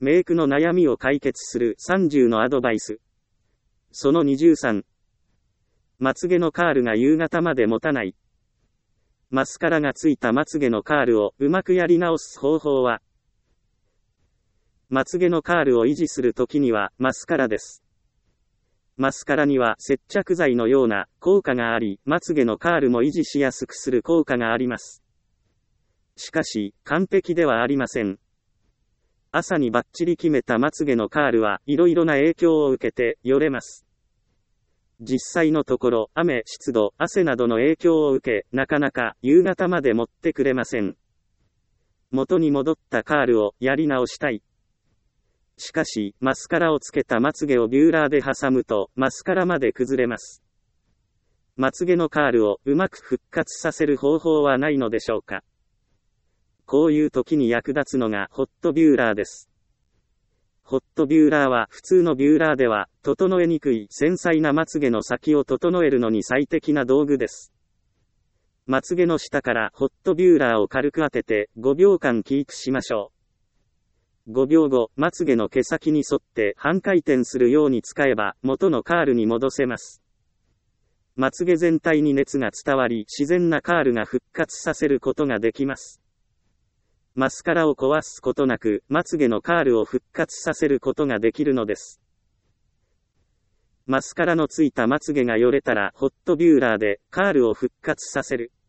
メイクの悩みを解決する30のアドバイス。その23。まつげのカールが夕方まで持たない。マスカラがついたまつげのカールをうまくやり直す方法は、まつげのカールを維持するときにはマスカラです。マスカラには接着剤のような効果があり、まつげのカールも維持しやすくする効果があります。しかし、完璧ではありません。朝にバッチリ決めたまつげのカールはいろいろな影響を受けてよれます。実際のところ、雨、湿度、汗などの影響を受け、なかなか夕方まで持ってくれません。元に戻ったカールをやり直したい。しかし、マスカラをつけたまつげをビューラーで挟むと、マスカラまで崩れます。まつげのカールをうまく復活させる方法はないのでしょうか。こういう時に役立つのがホットビューラーです。ホットビューラーは普通のビューラーでは整えにくい繊細なまつげの先を整えるのに最適な道具です。まつげの下からホットビューラーを軽く当てて5秒間キープしましょう。5秒後、まつげの毛先に沿って半回転するように使えば元のカールに戻せます。まつげ全体に熱が伝わり自然なカールが復活させることができます。マスカラを壊すことなくまつげのカールを復活させることができるのです。マスカラのついたまつげがよれたらホットビューラーでカールを復活させる。